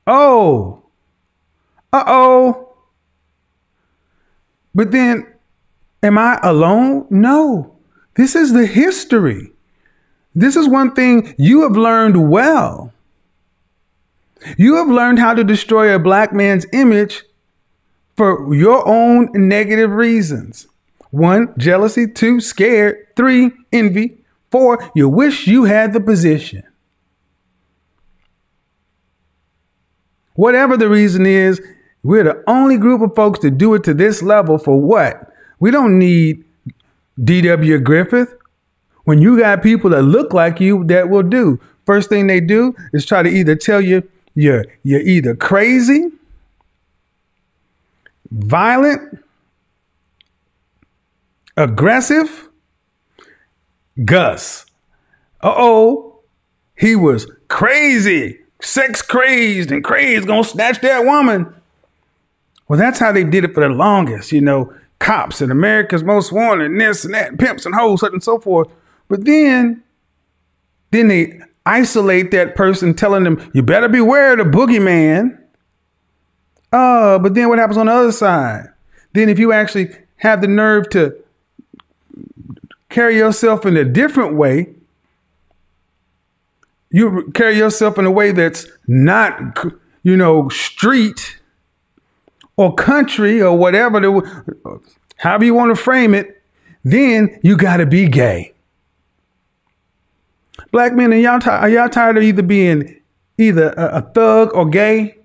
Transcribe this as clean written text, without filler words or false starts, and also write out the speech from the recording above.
Oh, uh-oh. But then, am I alone? No. This is the history. This is one thing you have learned well. You have learned how to destroy a black man's image for your own negative reasons. 1, jealousy. 2, scared. 3, envy. 4, you wish you had the position. Whatever the reason is, we're the only group of folks to do it to this level for what? We don't need D.W. Griffith. When you got people that look like you that will do, first thing they do is try to either tell you you're either crazy, violent, aggressive. Gus. Uh-oh. He was crazy, sex crazed, and crazed, gonna snatch that woman. Well, that's how they did it for the longest, cops and America's Most Wanted, and this and that, and pimps and hoes, such and so forth. But then they isolate that person, telling them, you better beware of the boogeyman. But then what happens on the other side? Then if you actually have the nerve to carry yourself in a different way, you carry yourself in a way that's not, street or country or whatever, however you want to frame it, then you got to be gay. Black men, are y'all tired of either being a thug or gay?